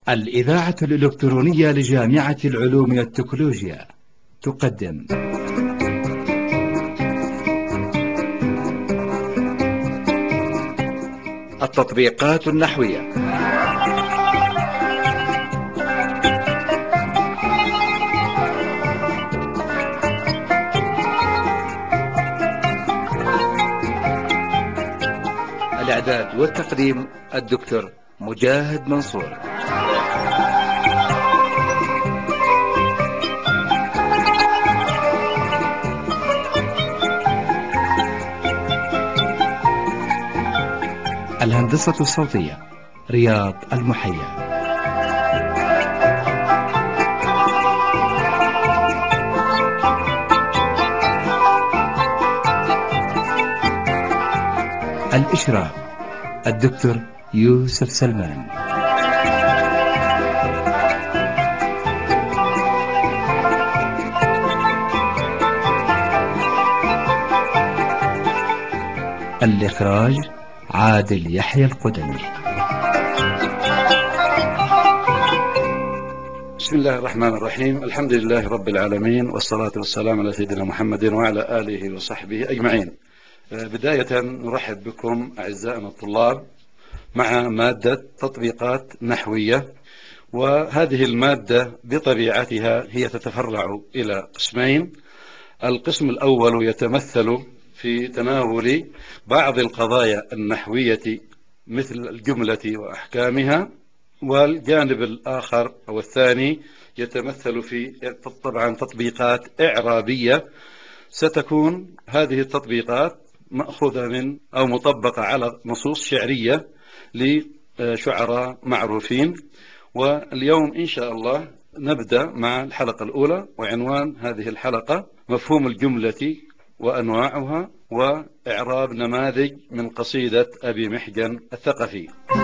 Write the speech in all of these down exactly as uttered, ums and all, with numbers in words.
الإذاعة الإلكترونية لجامعة العلوم والتكنولوجيا تقدم التطبيقات النحوية. الإعداد والتقديم الدكتور مجاهد منصور. الهندسة الصوتية رياض المحيا. الإشراف الدكتور يوسف سلمان. الإخراج عادل يحيى القدمي. بسم الله الرحمن الرحيم. الحمد لله رب العالمين، والصلاة والسلام على سيدنا محمد وعلى آله وصحبه أجمعين. بداية نرحب بكم أعزائنا الطلاب مع مادة تطبيقات نحوية، وهذه المادة بطبيعتها هي تتفرع إلى قسمين. القسم الأول يتمثل في تناول بعض القضايا النحوية مثل الجملة وأحكامها، والجانب الآخر أو الثاني يتمثل في طبعا تطبيقات إعرابية. ستكون هذه التطبيقات مأخوذة من أو مطبقة على نصوص شعرية لشعراء معروفين. واليوم إن شاء الله نبدأ مع الحلقة الأولى، وعنوان هذه الحلقة مفهوم الجملة وأنواعها وإعراب نماذج من قصيدة أبي محجن الثقفي.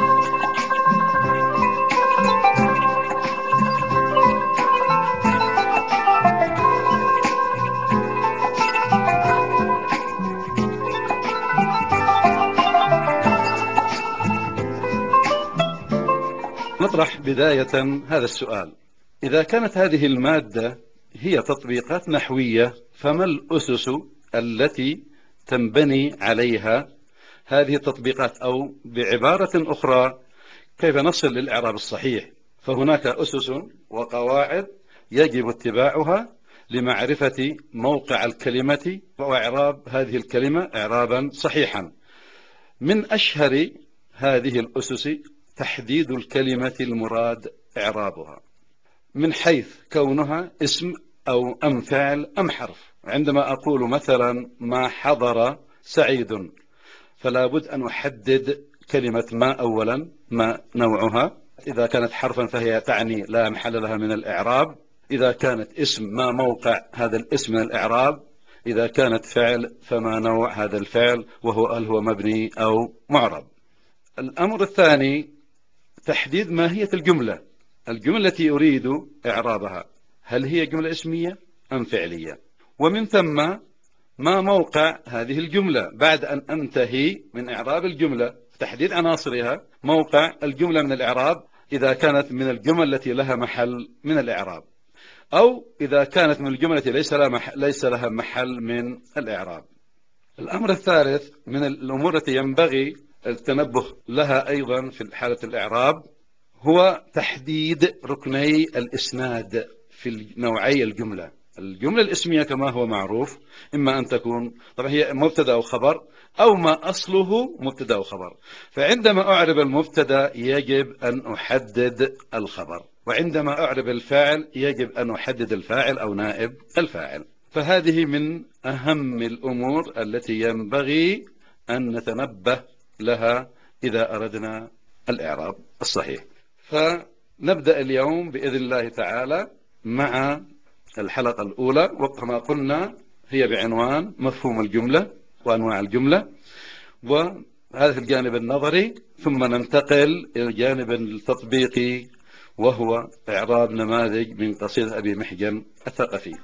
نطرح بداية هذا السؤال: إذا كانت هذه المادة هي تطبيقات نحوية، فما الأسس التي تنبني عليها هذه التطبيقات؟ أو بعبارة أخرى، كيف نصل للإعراب الصحيح؟ فهناك أسس وقواعد يجب اتباعها لمعرفة موقع الكلمة وإعراب هذه الكلمة إعرابا صحيحا. من أشهر هذه الأسس تحديد الكلمة المراد إعرابها من حيث كونها اسم أو أم فعل أم حرف. عندما أقول مثلا ما حضر سعيد، فلا بد أن أحدد كلمة ما أولا، ما نوعها. إذا كانت حرفا فهي تعني لا محل لها من الإعراب. إذا كانت اسم، ما موقع هذا الاسم من الإعراب. إذا كانت فعل فما نوع هذا الفعل، وهو هل هو مبني أو معرب. الأمر الثاني تحديد ماهية الجملة، الجملة التي أريد إعرابها، هل هي جملة اسمية أم فعلية؟ ومن ثم ما موقع هذه الجملة بعد أن أنتهي من إعراب الجملة، تحديد عناصرها، موقع الجملة من الإعراب إذا كانت من الجمل التي لها محل من الإعراب، أو إذا كانت من الجملة التي ليس لها محل, ليس لها محل من الإعراب. الأمر الثالث من الأمور التي ينبغي التنبه لها أيضا في حالة الإعراب هو تحديد ركني الإسناد في نوعي الجملة. الجملة الاسمية كما هو معروف إما أن تكون طبعا هي مبتدا أو خبر، أو ما أصله مبتدا أو خبر. فعندما أعرب المبتدا يجب أن أحدد الخبر، وعندما أعرب الفاعل يجب أن أحدد الفاعل أو نائب الفاعل. فهذه من أهم الأمور التي ينبغي أن نتنبه لها إذا أردنا الإعراب الصحيح. فنبدأ اليوم بإذن الله تعالى مع الحلقة الأولى، وكما قلنا هي بعنوان مفهوم الجملة وأنواع الجملة، وهذا الجانب النظري. ثم ننتقل إلى الجانب التطبيقي، وهو إعراب نماذج من قصيدة أبي محجن الثقفي.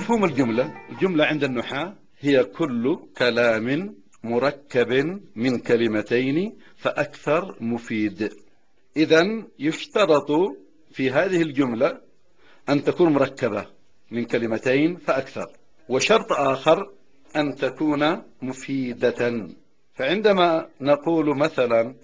مفهوم الجملة. الجملة عند النحاة هي كل كلام مركب من كلمتين فأكثر مفيد. إذن يشترط في هذه الجملة أن تكون مركبة من كلمتين فأكثر، وشرط آخر أن تكون مفيدة. فعندما نقول مثلا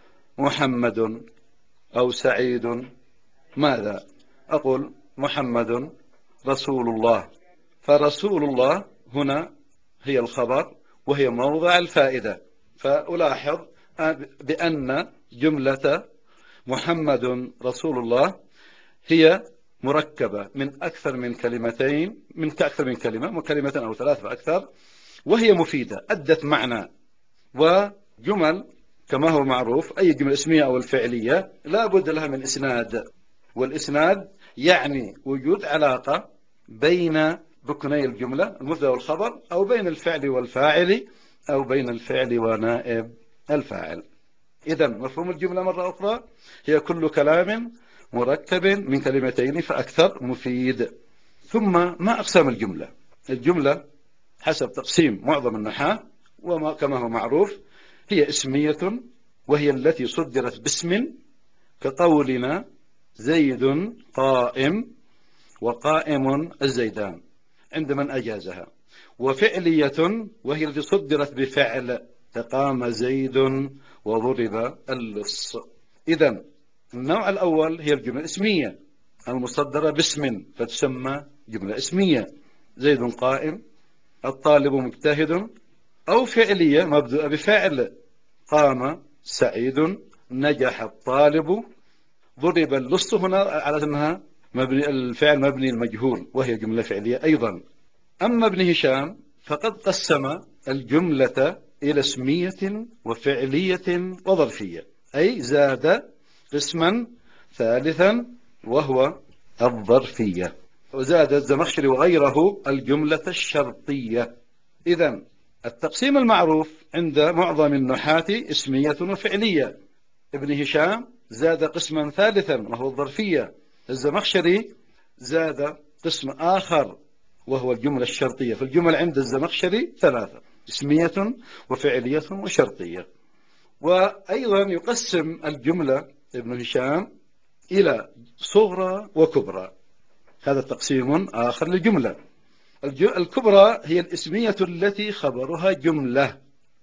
محمد أو سعيد، ماذا أقول؟ محمد رسول الله، فرسول الله هنا هي الخبر وهي موضع الفائدة. فألاحظ بأن جملة محمد رسول الله هي مركبة من أكثر من كلمتين، من أكثر من كلمة، من كلمة أو ثلاث فأكثر، وهي مفيدة، أدت معنى. وجمل كما هو معروف أي جملة اسمية أو الفعلية لا بد لها من إسناد، والإسناد يعني وجود علاقة بين ركني الجملة المبتدأ والخبر، أو بين الفعل والفاعل، أو بين الفعل ونائب الفاعل. إذا مفهوم الجملة مرة أخرى هي كل كلام مركب من كلمتين فأكثر مفيد. ثم ما أقسام الجملة؟ الجملة حسب تقسيم معظم النحاة وما كما هو معروف هي اسمية، وهي التي صدرت باسم، كقولنا زيد قائم وقائم الزيدان عند من أجازها. وفعلية، وهي التي صدرت بفعل، كقام زيد وضرب اللص. إذن النوع الأول هي الجملة الاسمية المصدرة باسم فتسمى جملة اسمية، زيد قائم، الطالب مجتهد. أو فعلية مبدوءة بفعل، قام سعيد، نجح الطالب، ضرب اللص، هنا على أنها مبني الفعل مبني المجهول وهي جملة فعلية أيضا. أما ابن هشام فقد قسم الجملة إلى اسمية وفعلية وظرفية، أي زاد قسما ثالثا وهو الظرفية، وزاد الزمخشري وغيره الجملة الشرطية. إذن التقسيم المعروف عند معظم النحاة اسمية وفعلية. ابن هشام زاد قسما ثالثا وهو الظرفية. الزمخشري زاد قسم آخر وهو الجملة الشرطية. فالجمل عند الزمخشري ثلاثة: اسمية وفعلية وشرطية. وأيضا يقسم الجملة ابن هشام إلى صغرى وكبرى، هذا تقسيم آخر للجملة. الكبرى هي الاسمية التي خبرها جملة،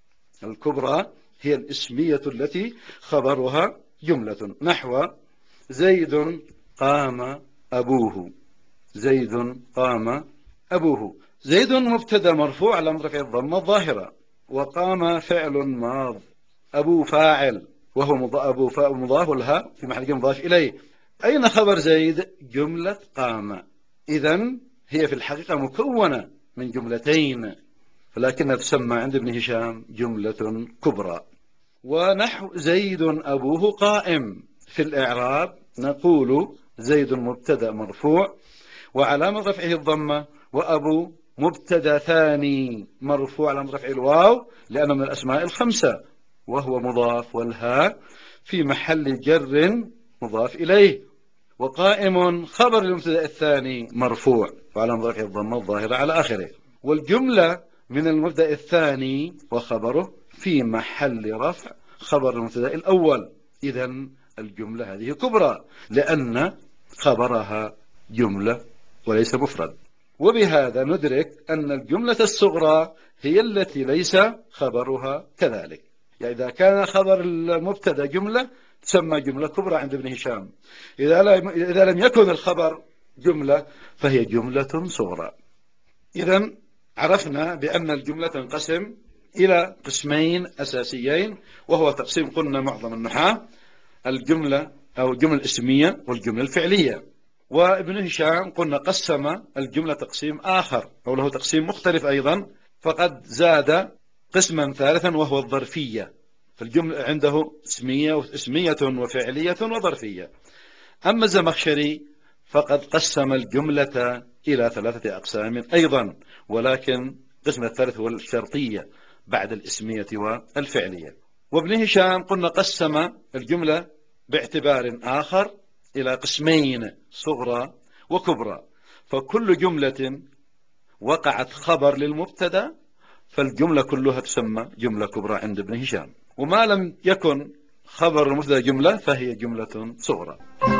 الكبرى هي الاسمية التي خبرها جملة، نحو زيد قام أبوه، زيد قام أبوه. زيد مبتدا مرفوع على رفع الضمة الظاهرة، وقام فعل ماض، أبو فاعل وهو مضاف مضاف لها في محل مضاف إليه. أين خبر زيد؟ جملة قام. إذن هي في الحقيقة مكونة من جملتين، ولكنها تسمى عند ابن هشام جملة كبرى. ونحو زيد أبوه قائم، في الإعراب نقول زيد مبتدا مرفوع وعلامة رفعه الضمة، وأبو مبتدا ثاني مرفوع علامة رفعه الواو لأنه من الأسماء الخمسة، وهو مضاف، والهاء في محل جر مضاف إليه. وقائم خبر المبتدا الثاني مرفوع وعلامة رفعه الضمة الظاهرة على آخره. والجملة من المبتدا الثاني وخبره في محل رفع خبر المبتدا الأول. إذن الجملة هذه كبرى لأن خبرها جملة وليس مفرد. وبهذا ندرك أن الجملة الصغرى هي التي ليس خبرها كذلك. يعني إذا كان خبر المبتدا جملة تسمى جملة كبرى عند ابن هشام، إذا لم يكن الخبر جملة فهي جملة صغرى. إذن عرفنا بأن الجملة تنقسم إلى قسمين أساسيين، وهو تقسيم قلنا معظم النحاة: الجملة أو الجملة الاسمية والجملة الفعلية. وابن هشام قلنا قسم الجملة تقسيم آخر أو له تقسيم مختلف أيضا، فقد زاد قسما ثالثا وهو الظرفية. فالجملة عنده اسمية اسمية وفعلية وظرفية. أما الزمخشري فقد قسم الجملة إلى ثلاثة أقسام أيضا، ولكن قسم الثالث هو الشرطية بعد الاسمية والفعلية. وابن هشام قلنا قسم الجملة باعتبار آخر إلى قسمين: صغرى وكبرى. فكل جملة وقعت خبر للمبتدا فالجملة كلها تسمى جملة كبرى عند ابن هشام، وما لم يكن خبر المبتدا جملة فهي جملة صغرى.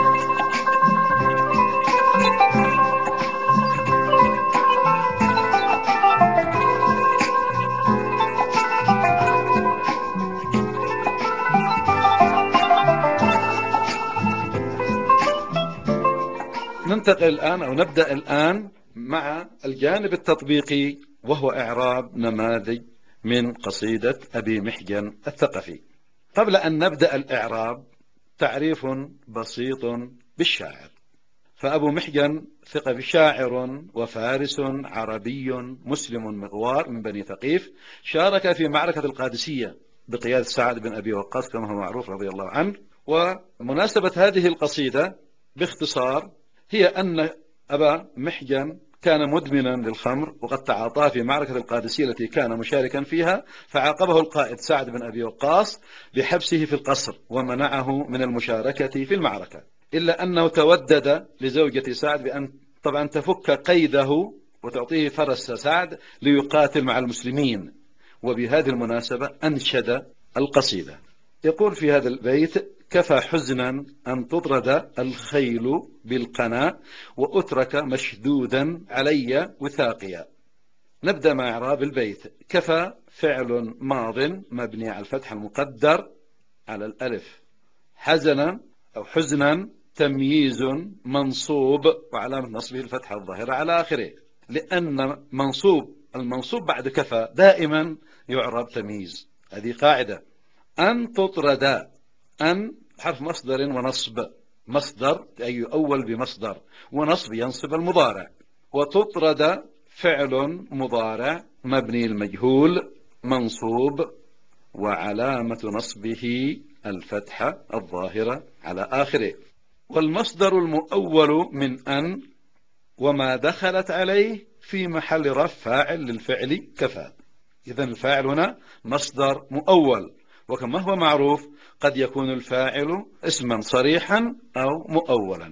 ننتقل الآن أو نبدأ الآن مع الجانب التطبيقي، وهو إعراب نماذج من قصيدة أبي محجن الثقفي. قبل أن نبدأ الإعراب تعريف بسيط بالشاعر. فأبو محجن ثقفي شاعر وفارس عربي مسلم مغوار من بني ثقيف، شارك في معركة القادسية بقيادة سعد بن أبي وقاص كما هو معروف رضي الله عنه. ومناسبة هذه القصيدة باختصار هي أن أبا محجن كان مدمنا للخمر، وقد تعاطاه في معركة القادسية التي كان مشاركا فيها، فعاقبه القائد سعد بن أبي وقاص بحبسه في القصر ومنعه من المشاركة في المعركة، إلا أنه تودد لزوجة سعد بأن طبعا تفك قيده وتعطيه فرس سعد ليقاتل مع المسلمين. وبهذه المناسبة أنشد القصيدة. يقول في هذا البيت: كفى حزنا أن تطرد الخيل بالقنا وأترك مشدودا علي وثاقيا. نبدأ مع إعراب البيت. كفى فعل ماض مبني على الفتح المقدر على الألف. حزنا أو حزنا تمييز منصوب وعلامة نصبه الفتحة الظاهرة على آخره، لأن منصوب المنصوب بعد كفى دائما يعرب تمييز. هذه قاعدة. أن تطرد، أن حرف مصدر ونصب، مصدر أي يؤول بمصدر، ونصب ينصب المضارع. وتطرد فعل مضارع مبني المجهول منصوب وعلامة نصبه الفتحة الظاهرة على آخره. والمصدر المؤول من أن وما دخلت عليه في محل رفع فاعل للفعل كفى. إذن الفاعل هنا مصدر مؤول، وكما هو معروف قد يكون الفاعل اسما صريحا أو مؤولا.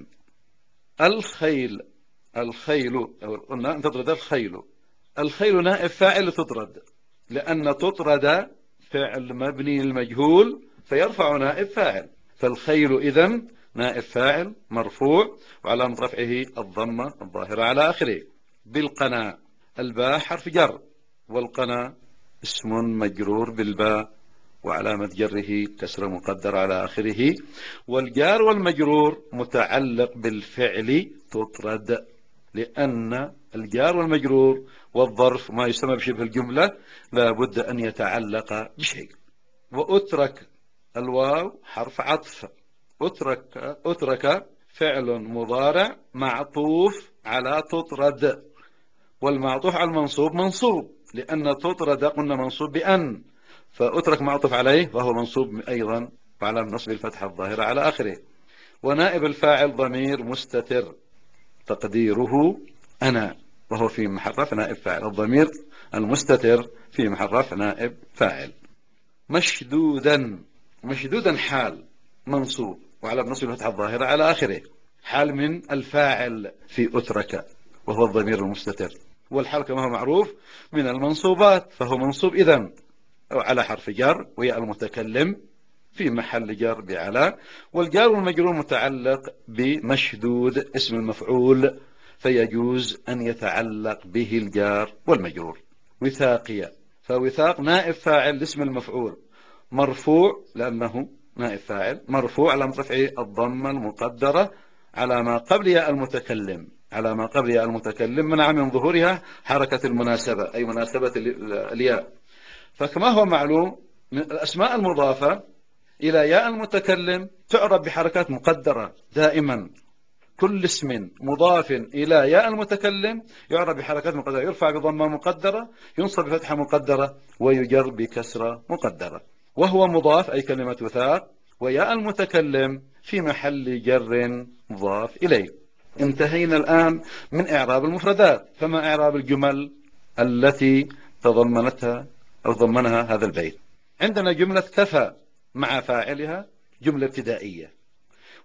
الخيل، الخيل قلنا أن تطرد الخيل. الخيل نائب فاعل تطرد، لأن تطرد فعل مبني المجهول فيرفع نائب فاعل، فالخيل إذن نائب فاعل مرفوع وعلامة رفعه الضمة الظاهرة على آخره. بالقنا، الباء حرف جر، والقنا اسم مجرور بالباء وعلامة جره كسر مقدر على آخره. والجار والمجرور متعلق بالفعل تطرد، لأن الجار والمجرور والظرف ما يسمى بشبه الجملة لا بد أن يتعلق بشيء. وأترك، الواو حرف عطف. أترك، أترك فعل مضارع معطوف على تطرد، والمعطوف على المنصوب منصوب، لأن تطرد قلنا منصوب بأن، فأترك معطوف عليه فهو منصوب أيضا وعلى نصب الفتحة الظاهرة على آخره. ونائب الفاعل ضمير مستتر تقديره أنا، وهو في محل رفع نائب فاعل. الضمير المستتر في محل رفع نائب فاعل. مشدودا، مشدودا حال منصوب وعلى نصب الفتحة الظاهرة على آخره، حال من الفاعل في أترك وهو الضمير المستتر. والحال كما هو معروف من المنصوبات، فهو منصوب إذن على حرف جر وياء المتكلم في محل جر بعلى. والجار والمجرور متعلق بمشدود اسم المفعول، فيجوز أن يتعلق به الجار والمجرور. وثاقية، فوثاق نائب فاعل اسم المفعول مرفوع لأنه نائب فاعل مرفوع على رفعه الضمة المقدرة على ما قبل ياء المتكلم، على ما قبل ياء المتكلم منع من ظهورها حركة المناسبة أي مناسبة الياء. فكما هو معلوم من الأسماء المضافة إلى ياء المتكلم تعرب بحركات مقدرة دائما. كل اسم مضاف إلى ياء المتكلم يعرب بحركات مقدرة، يرفع بضمة مقدرة، ينصب بفتحة مقدرة، ويجر بكسرة مقدرة. وهو مضاف أي كلمة وثاق، وياء المتكلم في محل جر مضاف إليه. انتهينا الآن من إعراب المفردات، فما إعراب الجمل التي تضمنتها أو ضمنها هذا البيت؟ عندنا جملة كفى مع فاعلها جملة ابتدائية،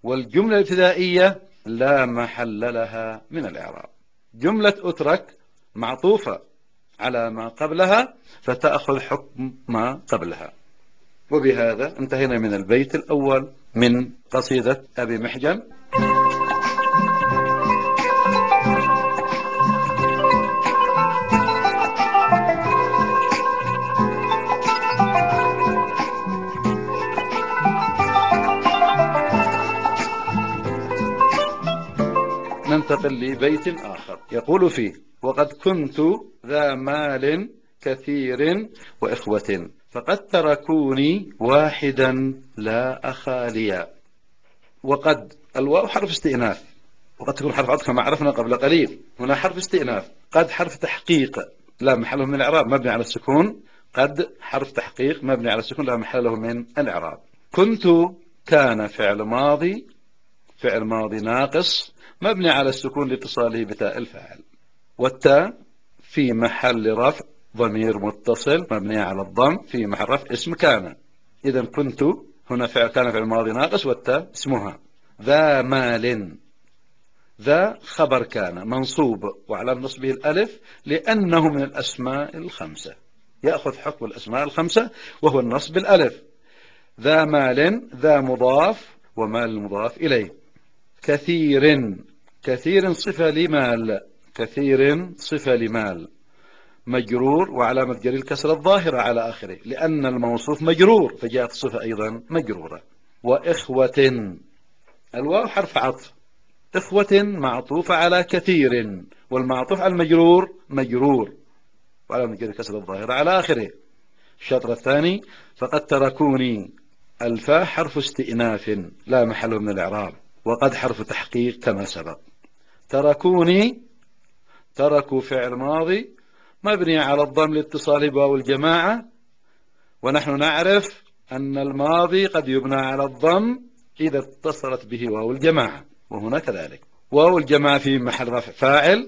والجملة الابتدائية لا محل لها من الإعراب. جملة أترك معطوفة على ما قبلها فتأخذ حكم ما قبلها. وبهذا انتهينا من البيت الأول من قصيدة أبي محجن. ننتقل لبيت آخر يقول فيه: وقد كنت ذا مال كثير وإخوة فقد تركوني واحدا لا أخا لي. وقد الواو حرف استئناف، وقد تكون حرف عطف كما عرفنا قبل قليل. هنا حرف استئناف. قد حرف تحقيق لا محل له من الإعراب مبني على السكون. قد حرف تحقيق مبني على السكون لا محل له من الإعراب. كنت كان فعل ماضي، فعل ماضي ناقص مبني على السكون لاتصاله بتاء الفاعل، والتاء في محل رفع ضمير متصل مبني على الضم في محل رفع اسم كان. إذا كنت هنا فعل كان فعل ماضي ناقص والتاء اسمها. ذا مال، ذا خبر كان منصوب وعلى نصبه الألف لأنه من الأسماء الخمسة، يأخذ حكم الأسماء الخمسة وهو النصب الألف. ذا مال، ذا مضاف ومال مضاف إليه. كثير، كثير صفة لمال، كثير صفة لمال مجرور وعلامة جر الكسرة الظاهرة على آخره لأن الموصوف مجرور فجاءت الصفة أيضا مجرورة. وإخوة، الواو حرف عطف، إخوة معطوفة على كثير والمعطوف على المجرور مجرور وعلامة جر الكسرة الظاهرة على آخره. الشطر الثاني: فقد تركوني، الفاء حرف استئناف لا محل من الإعراب، وقد حرف تحقيق كما سبق. تركوني، تركوا فعل ماضي مبني على الضم لاتصال بواو الجماعة، ونحن نعرف أن الماضي قد يبنى على الضم إذا اتصلت به واو الجماعة، وهنا كذلك. واو الجماعة في محل رفع فاعل،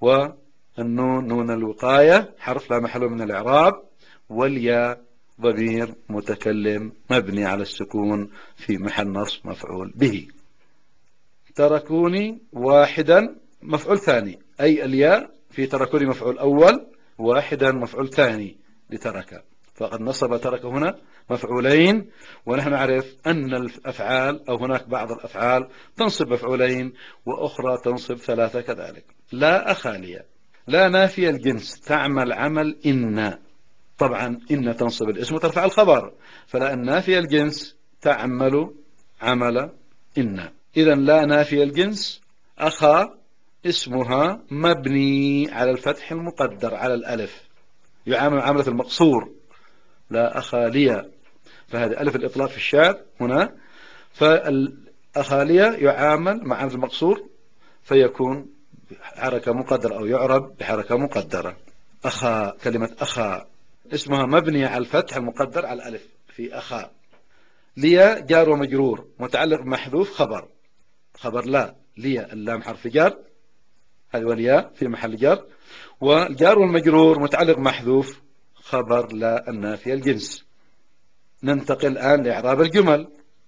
والنون نون الوقاية حرف لا محل من الإعراب، والياء ضمير متكلم مبني على السكون في محل نصب مفعول به. تركوني واحدا مفعول ثاني، أي الياء في تركوني مفعول أول، واحدا مفعول ثاني لترك، فقد نصب ترك هنا مفعولين، ونحن نعرف أن الأفعال أو هناك بعض الأفعال تنصب مفعولين وأخرى تنصب ثلاثة كذلك. لا أخالية، لا نافية الجنس تعمل عمل إن، طبعا إن تنصب الاسم وترفع الخبر، فلا النافية الجنس تعمل عمل إن. إذا لا نافية الجنس أخا اسمها مبني على الفتح المقدر على الألف، يعامل عملة المقصور لا أخالية، فهذا ألف الإطلاق في الشعر هنا، فالأخالية يعامل مع عملة المقصور فيكون حركة مقدرة أو يعرب بحركة مقدرة. أخا، كلمة أخا اسمها مبني على الفتح المقدر على الألف في أخا. ليا جار ومجرور متعلق محذوف خبر، خبر لا، ليا اللام حرف جر، هذا والياء في محل جر، والجار والمجرور متعلق محذوف خبر لا النافية الجنس. ننتقل الآن لإعراب الجمل.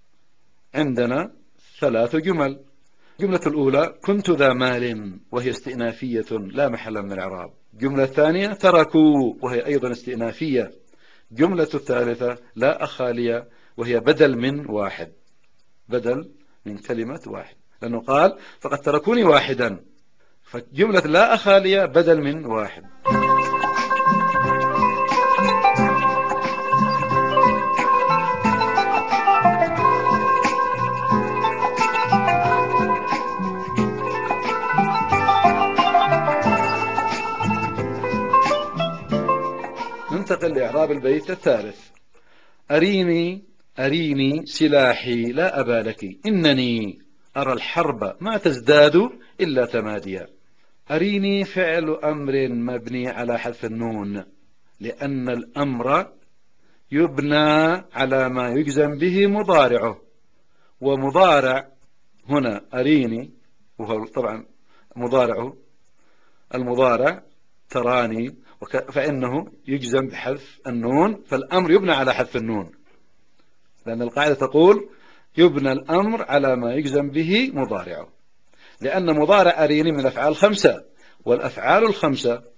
عندنا ثلاث جمل. الجملة الأولى: كنت ذا مال، وهي استئنافية لا محل من الإعراب. الجملة الثانية: تركوا، وهي أيضا استئنافية. الجملة الثالثة: لا أخالية، وهي بدل من واحد، بدل من كلمة واحد، لأنه قال فقد تركوني واحدا، فجملة لا أخالية بدل من واحد. ننتقل لإعراب البيت الثالث. أريني، أريني سلاحي لا أبا لك، إنني أرى الحرب ما تزداد إلا تماديا. أريني فعل أمر مبني على حذف النون لأن الأمر يبنى على ما يجزم به مضارعه، ومضارع هنا أريني وهو طبعا مضارعه المضارع تراني، فإنه يجزم بحذف النون، فالأمر يبنى على حذف النون، لأن القاعدة تقول يبنى الأمر على ما يجزم به مضارعه، لأن مضارع أريني من الأفعال الخمسة، والأفعال الخمسة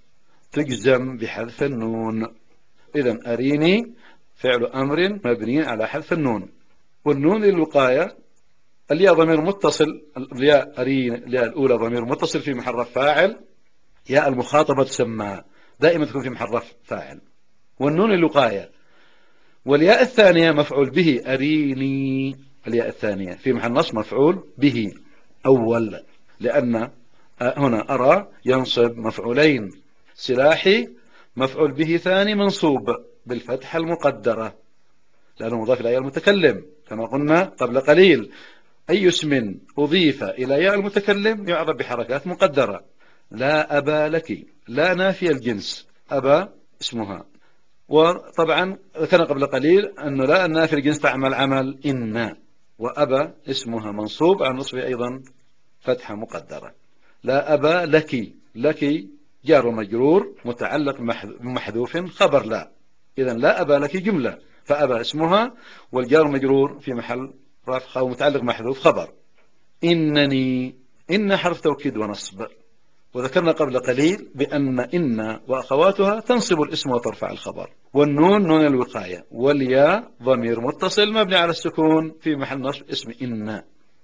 تجزم بحذف النون. إذن أريني فعل أمر مبني على حذف النون، والنون للوقاية. الياء ضمير متصل، الياء أرين الياء الأولى ضمير متصل في محل رفع فاعل. ياء المخاطبة تسمى دائما تكون في محل رفع فاعل، والنون للوقاية. والياء الثانية مفعول به، أريني الياء الثانية في محل نصب مفعول به أول، لأن هنا أرى ينصب مفعولين. سلاحي مفعول به ثاني منصوب بالفتحة المقدرة لأنه مضاف إلى ياء المتكلم كما قلنا قبل قليل. أي اسم أضيف إلى ياء المتكلم يعرب بحركات مقدرة. لا أبا لك، لا نافي الجنس، أبا اسمها. وطبعا كان قبل قليل أنه لا النافي الجنس تعمل عمل إن، وأبا اسمها منصوب عن نصبه أيضا فتحة مقدرة. لا أبا لك، لك جار ومجرور متعلق بمحذوف خبر لا. إذا لا أبا لك جملة، فأبا اسمها والجار مجرور في محل رفع أو متعلق محذوف خبر. إنني، إن حرف توكيد ونصب، وذكرنا قبل قليل بأن إن وأخواتها تنصب الاسم وترفع الخبر. والنون نون الوقاية، والياء ضمير متصل مبني على السكون في محل نصب اسم إن.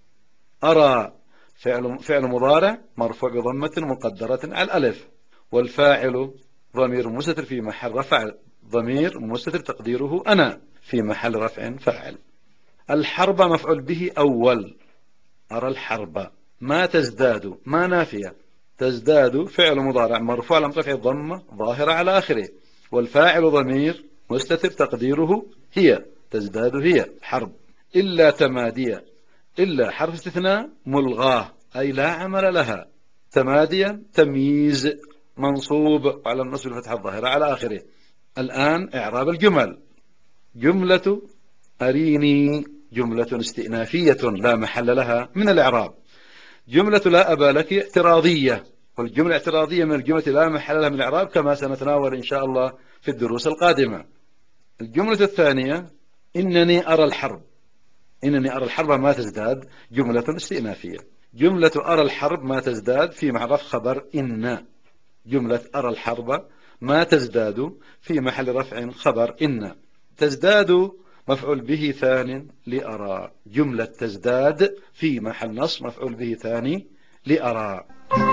أرى فعل فعل مضارع مرفوع بضمة مقدرة على الألف، والفاعل ضمير مستتر في محل رفع، ضمير مستتر تقديره أنا في محل رفع فاعل. الحرب مفعول به أول، أرى الحرب. ما تزداد، ما نافية، تزداد فعل مضارع مرفوع على رفع الضمة ظاهرة على آخره، والفاعل ضمير مستتر تقديره هي، تزداد هي حرب. إلا تمادية، إلا حرف استثناء ملغاه أي لا عمل لها. تماديا تمييز منصوب على النصب الفتحة الظاهرة على آخره. الآن إعراب الجمل. جملة أريني جملة استئنافية لا محل لها من الإعراب. جملة لا أبا لك اعتراضية، والجملة اعتراضية من الجملة لا محل لها من الإعراب كما سنتناول إن شاء الله في الدروس القادمة. الجملة الثانية إنني أرى الحرب، إنني أرى الحرب ما تزداد جملة استئنافية. جملة أرى الحرب ما تزداد في محل خبر إن. جملة أرى الحرب ما تزداد في محل رفع خبر إن. تزداد مفعول به ثان لأرى، جملة تزداد في محل نصب مفعول به ثاني لأرى.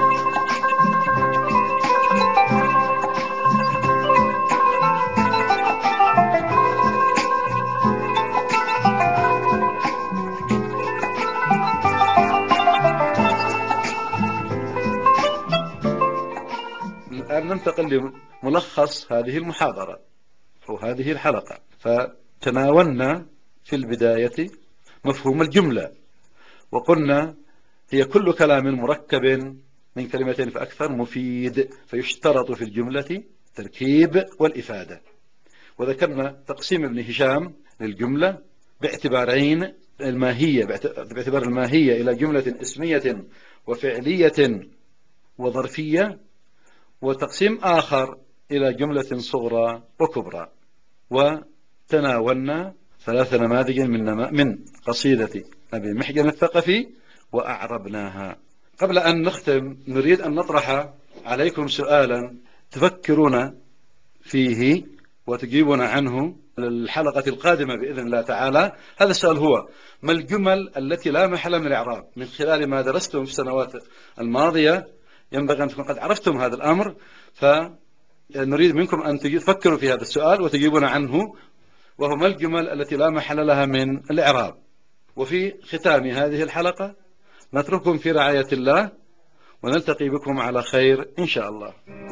الآن ننتقل لملخص هذه المحاضرة أو هذه الحلقة. فتناولنا في البداية مفهوم الجملة، وقلنا هي كل كلام مركب من كلمتين فأكثر مفيد، فيشترط في الجملة تركيب والإفادة. وذكرنا تقسيم ابن هشام للجملة باعتبارين: الماهية باعتبار الماهية إلى جملة اسمية وفعلية وظرفية، وتقسيم آخر إلى جملة صغرى وكبرى. وتناولنا ثلاث نماذج من من قصيدة أبي محجن الثقفي وأعربناها. قبل أن نختم نريد أن نطرح عليكم سؤالا تفكرون فيه وتجيبون عنه الحلقة القادمة بإذن الله تعالى. هذا السؤال هو: ما الجمل التي لا محل من الإعراب؟ من خلال ما درستم في السنوات الماضية ينبغي أن تكون قد عرفتم هذا الأمر، فنريد منكم أن تفكروا في هذا السؤال وتجيبون عنه، وهو: ما الجمل التي لا محل لها من الإعراب؟ وفي ختام هذه الحلقة نترككم في رعاية الله، ونلتقي بكم على خير إن شاء الله.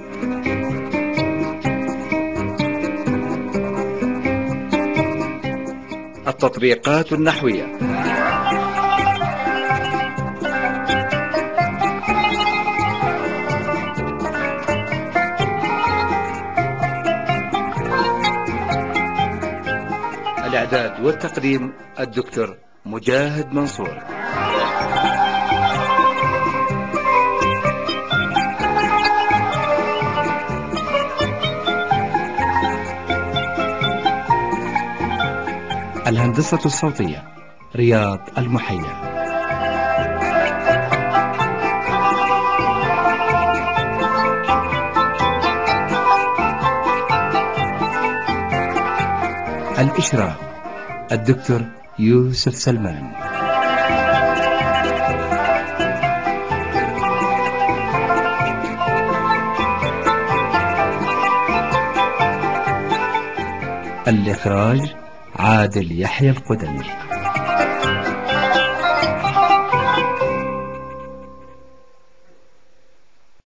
التطبيقات النحوية. الإعداد والتقديم الدكتور مجاهد منصور. الهندسة الصوتية رياض المحيا. الإشراف الدكتور يوسف سلمان. الإخراج عادل يحيى القدمي.